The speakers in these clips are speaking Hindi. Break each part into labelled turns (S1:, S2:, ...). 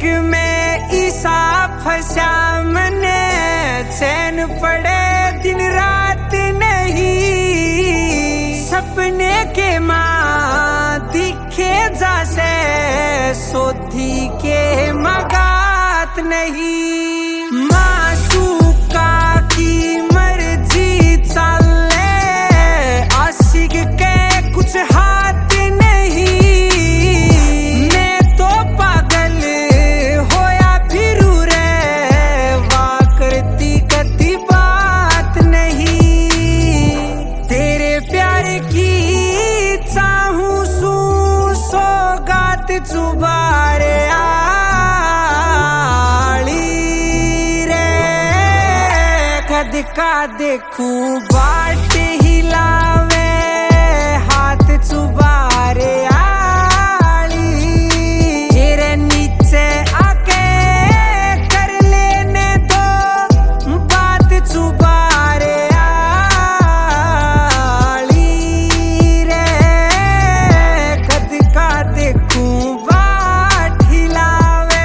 S1: इश्क में ईसा फंसा मने, चैन पड़े दिन रात नहीं। सपने के माँ दिखे जासे, सोधी के मगात नहीं। मासूका की मर्जी चले, आशिक के कुछ हाथ नहीं। मैं तो पागल होया फिरू रे, वाह करती कती बात नहीं। तेरे प्यार की चाहूं सू सौगात चुबारे आली रे। कद का देखूं बाट हिलावे, हाथ चुबारे आली। तेरे नीचे आके कर लेने दो बात चुबारे आली रे। कद का देखूं बाट हिलावे।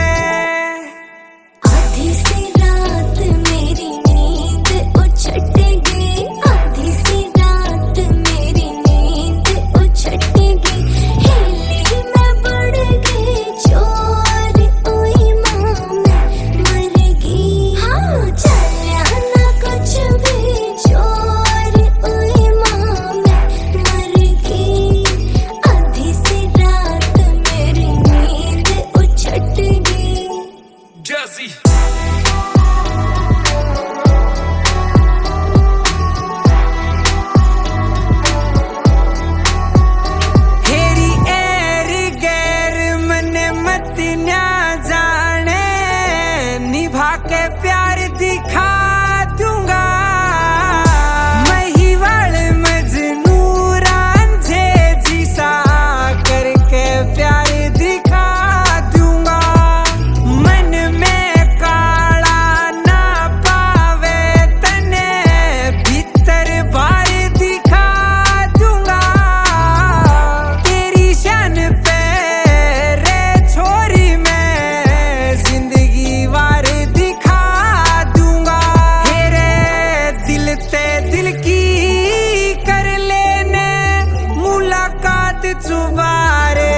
S2: आधी सी रात मेरी नींद उछटेगी, आधी सी रात मेरी नींद उछटेगी। हिली मैं बढ़ गई चोर, ओई माँ मैं मर गई। हाँ चलिया ना कुछ भी चोर, ओई माँ मैं मर गई। आधी सी रात मेरी नींद उछटेगी।
S3: Jazzy.
S1: हेरी एर गैर मने मत न्या जाने, निभा के प्यार दिखा दूंगा। महिवाल मजनू रांझे जिसा करके प्यार दिखा दूंगा। मन में काला ना पावे तने, भीतर बार दिखा दूंगा। तेरी शान पे रे छोरी मैं जिंदगी वार दिखा दूंगा। हेरे दिल ते दिल की कर लेने मुलाकात चुबारे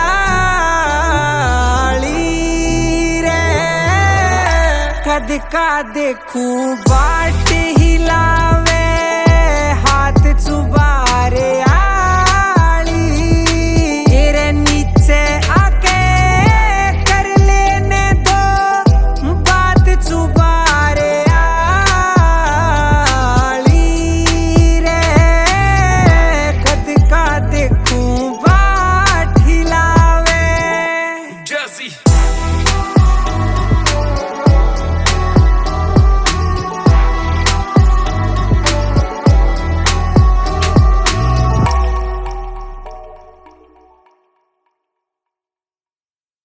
S1: आली रे। कद का देखूं बाट हिलावे, हाथ चुबारे